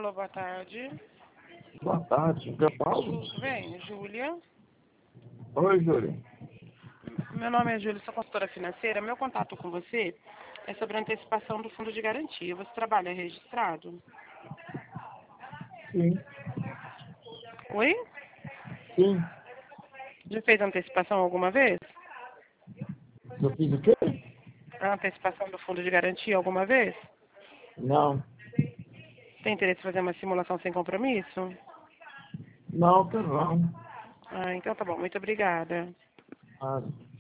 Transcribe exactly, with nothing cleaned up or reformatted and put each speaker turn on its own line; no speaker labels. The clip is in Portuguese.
Alô, boa tarde.
Boa tarde, eu falo?
Ju, vem, Júlia.
Oi, Júlia.
Meu nome é Júlia, sou consultora financeira. Meu contato com você é sobre a antecipação do fundo de garantia. Você trabalha registrado?
Sim,
Oi?
sim.
Já fez antecipação alguma vez?
Eu fiz o quê?
A antecipação do fundo de garantia alguma vez?
Não,
Tem interesse em fazer uma simulação sem compromisso?
não, quero não.
Ah, então tá bom. Muito obrigada.
Ah,